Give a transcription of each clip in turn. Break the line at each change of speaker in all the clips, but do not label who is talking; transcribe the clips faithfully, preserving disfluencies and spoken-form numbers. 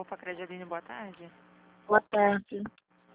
Copa Credialine, boa tarde.
Boa tarde.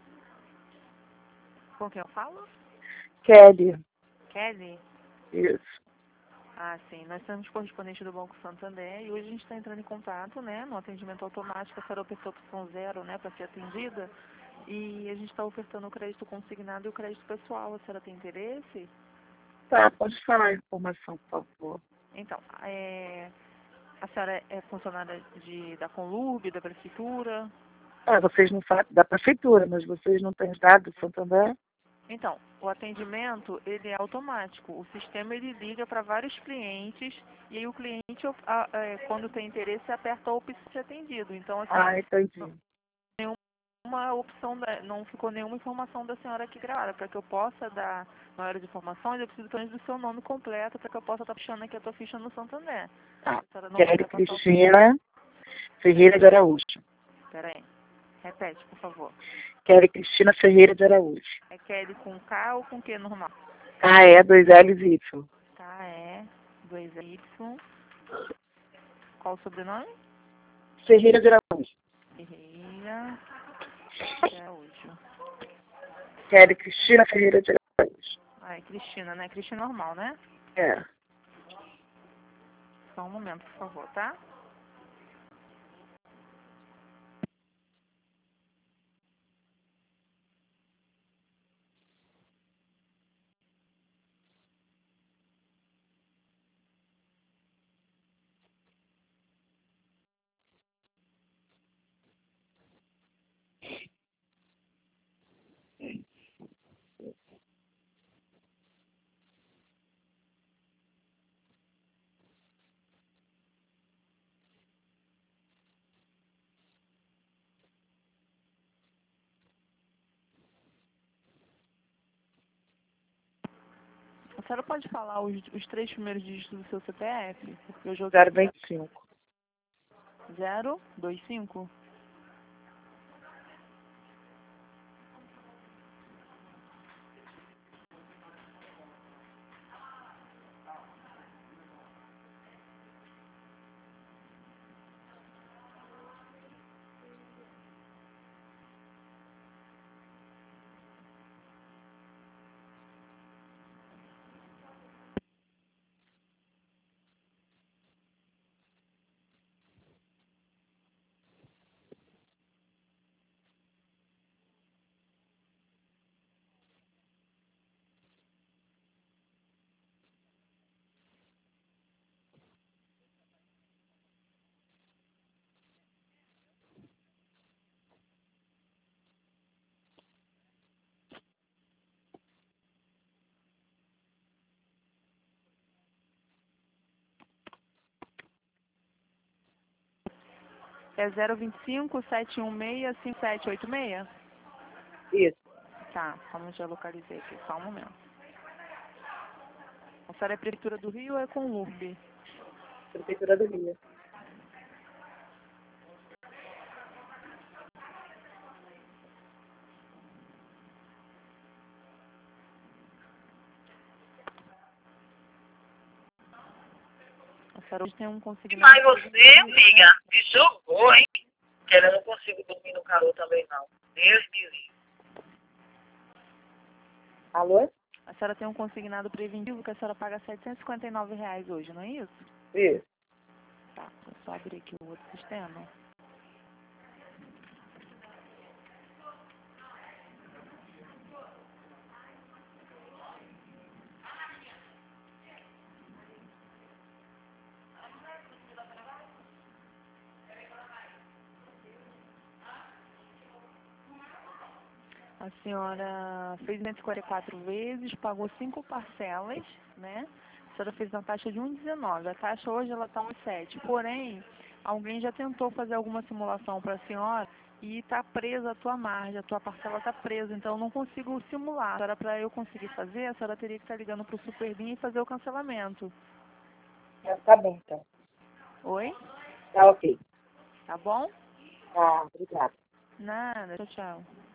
Com quem eu falo?
Kelly.
Kelly?
Isso.
Ah, sim. Nós somos correspondentes do Banco Santander e hoje a gente está entrando em contato, né, no atendimento automático, a senhora ofertou a opção zero, né, para ser atendida. E a gente está ofertando o crédito consignado e o crédito pessoal. A senhora tem interesse?
Tá, pode falar a informação, por favor.
Então, é, a senhora é funcionária de, da Conlurb, da Prefeitura?
Ah, vocês não falam da prefeitura, mas vocês não têm dados do Santander?
Então, o atendimento, ele é automático. O sistema, ele liga para vários clientes e aí o cliente, a- é, quando tem interesse, aperta a opção de ser atendido. Então, assim,
Ah, entendi.
não, nenhuma opção, da, não ficou nenhuma informação da senhora aqui gravada. Para que eu possa dar maiores informações, eu preciso pelo menos do seu nome completo para que eu possa estar puxando aqui a tua ficha no Santander.
Tá.
A senhora não
Kelly
puder passar o...
Cristina Ferreira de Araújo.
Pera aí. Repete, por favor.
Kelly Cristina Ferreira de Araújo.
É Kelly com K ou com Q normal?
K E, dois L's e Y.
K, E, dois Y. Qual o sobrenome?
Ferreira de Araújo.
Ferreira de Araújo.
Kelly Cristina Ferreira de Araújo.
Ah, é Cristina, né? Cristina normal, né?
É.
Só um momento, por favor, tá? A senhora pode falar os, os três primeiros dígitos do seu C P F? Porque eu joguei
zero vinte e cinco.
zero dois cinco. É zero vinte e cinco, sete um seis, cinco sete oito seis?
Isso.
Tá, como já localizei aqui, só um momento. A senhora é Prefeitura do Rio ou é Conlurb?
Prefeitura do Rio.
A senhora hoje tem um consignado...
Mas você, amiga, me jogou, hein? Que eu não consigo dormir no calor também, não. Deus me livre.
Alô?
A senhora tem um consignado preventivo que a senhora paga setecentos e cinquenta e nove reais hoje, não é isso?
Isso.
Tá, vou só abrir aqui o outro sistema. A senhora fez duzentas e quarenta e quatro vezes, pagou cinco parcelas, né? A senhora fez uma taxa de um vírgula dezenove. A taxa hoje ela está um vírgula sete. Porém, alguém já tentou fazer alguma simulação para a senhora e está presa a tua margem, a tua parcela está presa. Então, eu não consigo simular. A senhora, para eu conseguir fazer, a senhora teria que estar ligando para o Superbim e fazer o cancelamento.
Tá, tá bom, então.
Oi?
Tá ok.
Tá bom?
Tá, obrigada.
Nada. Tchau, tchau.